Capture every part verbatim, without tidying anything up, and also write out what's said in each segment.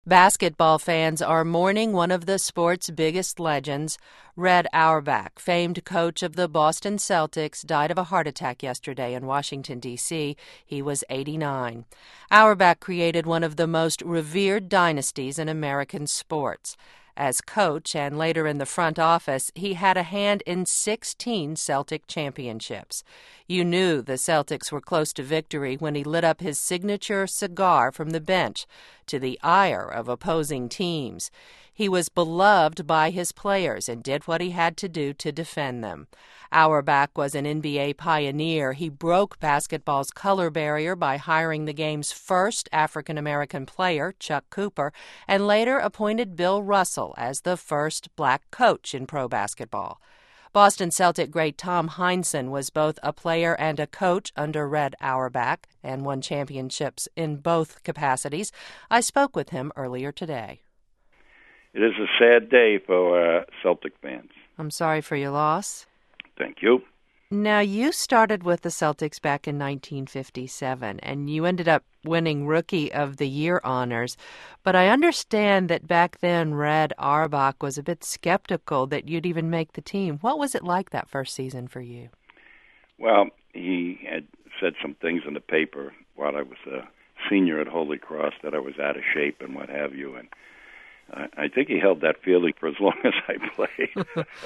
Basketball fans are mourning one of the sport's biggest legends. Red Auerbach, famed coach of the Boston Celtics, died of a heart attack yesterday in Washington, D C He was eighty-nine. Auerbach created one of the most revered dynasties in American sports. As coach and later in the front office, he had a hand in sixteen Celtic championships. You knew the Celtics were close to victory when he lit up his signature cigar from the bench, to the ire of opposing teams. He was beloved by his players and did what he had to do to defend them. Auerbach was an N B A pioneer. He broke basketball's color barrier by hiring the game's first African-American player, Chuck Cooper, and later appointed Bill Russell as the first black coach in pro basketball. Boston Celtic great Tom Heinsohn was both a player and a coach under Red Auerbach and won championships in both capacities. I spoke with him earlier today. It is a sad day for uh, Celtic fans. I'm sorry for your loss. Thank you. Now, you started with the Celtics back in nineteen fifty-seven, and you ended up winning Rookie of the Year honors. But I understand that back then Red Auerbach was a bit skeptical that you'd even make the team. What was it like that first season for you? Well, he had said some things in the paper while I was a senior at Holy Cross that I was out of shape and what have you, and I think he held that feeling for as long as I played.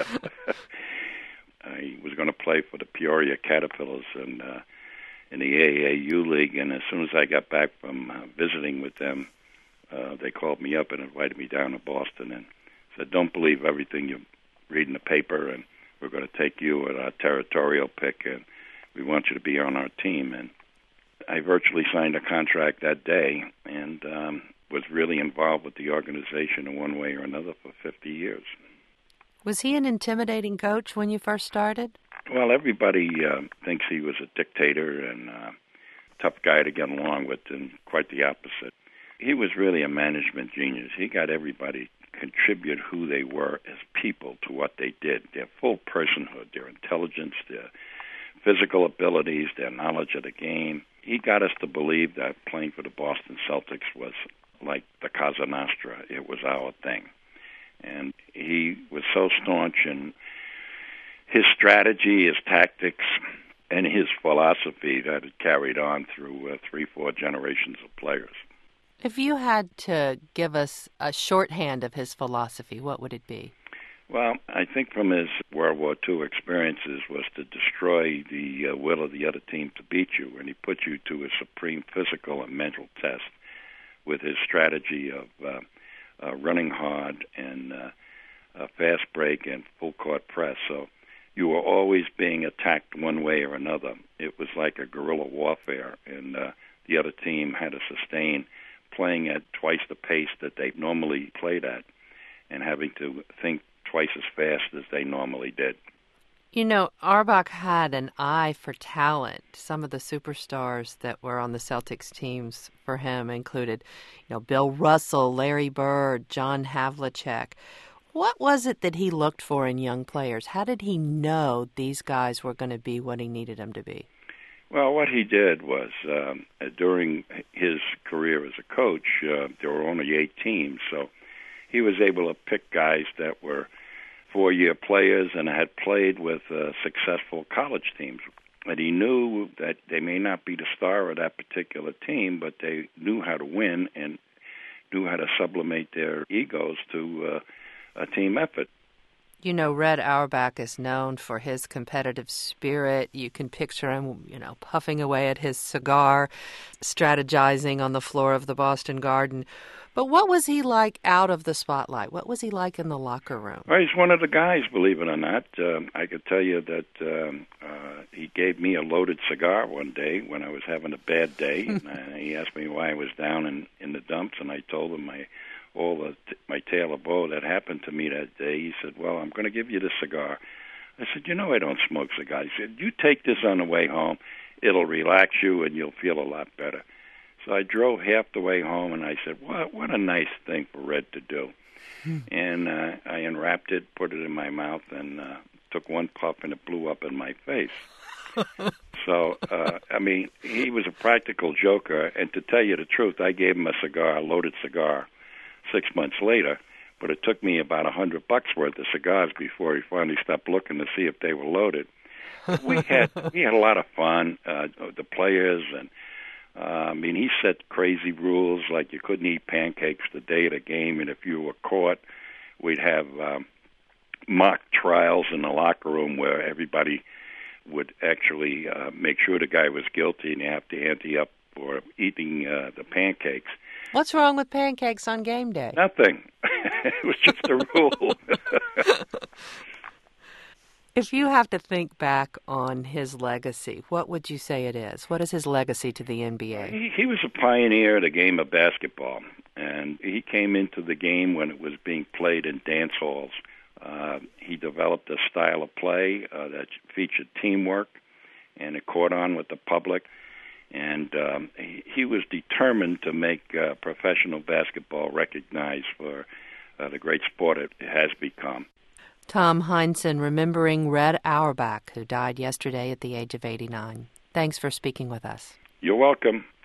I was going to play for the Peoria Caterpillars in, uh, in the A A U League, and as soon as I got back from uh, visiting with them, uh, they called me up and invited me down to Boston and said, don't believe everything you read in the paper, and we're going to take you at our territorial pick, and we want you to be on our team. And I virtually signed a contract that day, and um, was really involved with the organization in one way or another for fifty years. Was he an intimidating coach when you first started? Well, everybody uh, thinks he was a dictator and a tough guy to get along with, and quite the opposite. He was really a management genius. He got everybody to contribute who they were as people to what they did, their full personhood, their intelligence, their physical abilities, their knowledge of the game. He got us to believe that playing for the Boston Celtics was like the Cosa Nostra. It was our thing. And he was so staunch in his strategy, his tactics, and his philosophy that it carried on through uh, three, four generations of players. If you had to give us a shorthand of his philosophy, what would it be? Well, I think from his World War Two experiences was to destroy the uh, will of the other team to beat you, and he put you to a supreme physical and mental test with his strategy of uh, uh, running hard and uh, a fast break and full court press. So you were always being attacked one way or another. It was like a guerrilla warfare, and uh, the other team had to sustain playing at twice the pace that they normally played at and having to think twice as fast as they normally did. You know, Auerbach had an eye for talent. Some of the superstars that were on the Celtics teams for him included, you know, Bill Russell, Larry Bird, John Havlicek. What was it that he looked for in young players? How did he know these guys were going to be what he needed them to be? Well, what he did was, um, during his career as a coach, uh, there were only eight teams, so he was able to pick guys that were four-year players and had played with uh, successful college teams. And he knew that they may not be the star of that particular team, but they knew how to win and knew how to sublimate their egos to uh, a team effort. You know, Red Auerbach is known for his competitive spirit. You can picture him, you know, puffing away at his cigar, strategizing on the floor of the Boston Garden. But what was he like out of the spotlight? What was he like in the locker room? Well, he's one of the guys, believe it or not. Um, I could tell you that um, uh, he gave me a loaded cigar one day when I was having a bad day. and uh, he asked me why I was down in, in the dumps, and I told him my all the, my tale of woe that happened to me that day. He said, well, I'm going to give you this cigar. I said, you know I don't smoke cigars. He said, you take this on the way home. It'll relax you, and you'll feel a lot better. So I drove half the way home, and I said, what, what a nice thing for Red to do. Hmm. And uh, I unwrapped it, put it in my mouth, and uh, took one puff, and it blew up in my face. So, uh, I mean, he was a practical joker, and to tell you the truth, I gave him a cigar, a loaded cigar, six months later. But it took me about a hundred bucks worth of cigars before he finally stopped looking to see if they were loaded. we had we had a lot of fun. Uh, the players and uh, I mean, he set crazy rules like you couldn't eat pancakes the day of the game, and if you were caught, we'd have um, mock trials in the locker room where everybody would actually uh, make sure the guy was guilty, and you have to ante up for eating uh, the pancakes. What's wrong with pancakes on game day? Nothing. It was just a rule. If you have to think back on his legacy, what would you say it is? What is his legacy to the N B A? He, he was a pioneer of the game of basketball, and he came into the game when it was being played in dance halls. Uh, he developed a style of play uh, that featured teamwork, and it caught on with the public. And um, he, he was determined to make uh, professional basketball recognized for uh, the great sport it has become. Tom Heinsohn, remembering Red Auerbach, who died yesterday at the age of eighty-nine. Thanks for speaking with us. You're welcome.